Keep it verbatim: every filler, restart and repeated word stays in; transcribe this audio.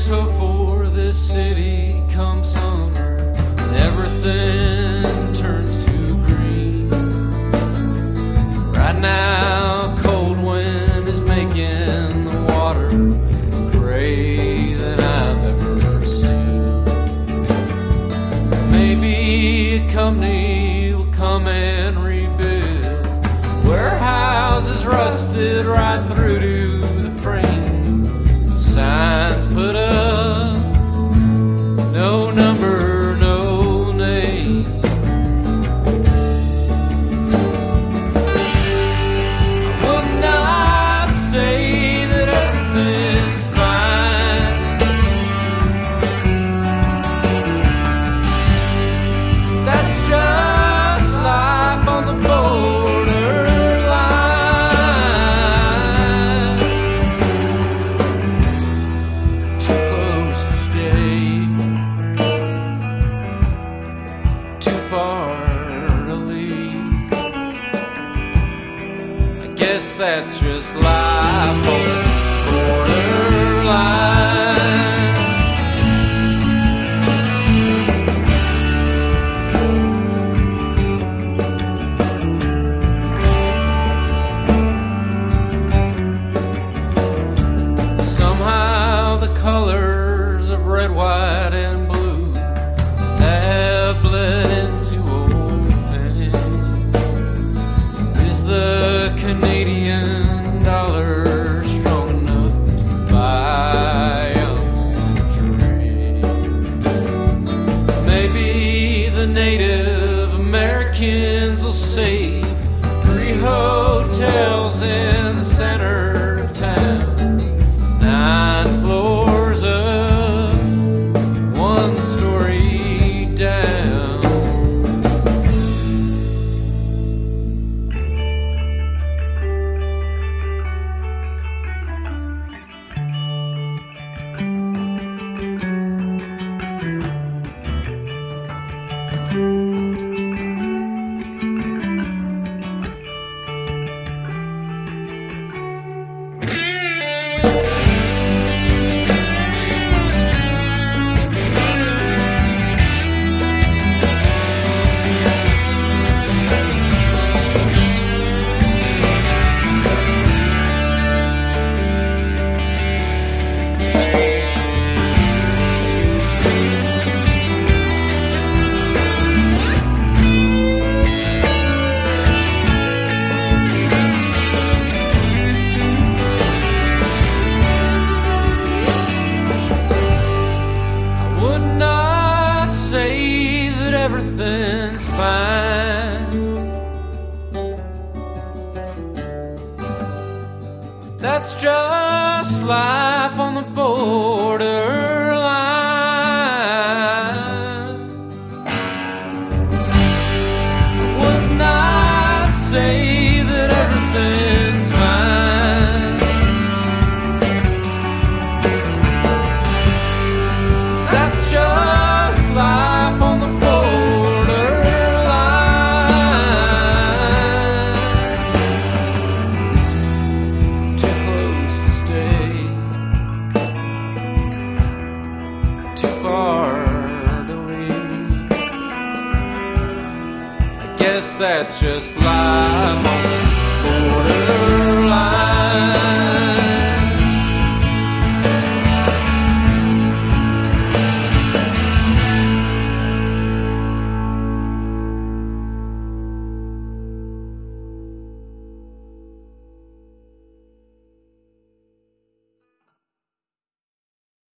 so for this city come summer, everything turns to green. Right now, cold wind is making the water gray than I've ever seen. Maybe a company will come and rebuild warehouses rusted right through to the frame. Signs put up, no number, no name. I would not say that everything's fine. That's just life on the borderline. Too close to stay, too far to leave. I guess that's just life on this borderline. Somehow the colors of red, white, and blue have bled into old pain. Is the Canadian dollar strong enough to buy a dream? Maybe the Native Americans will save three hotels in the center of town. Nine floors up, one story down. Say that everything's fine. That's just life on the borderline. I would not say that everything's fine. That's just life on the borderline. Too close to stay, too far to leave. I guess that's just life on the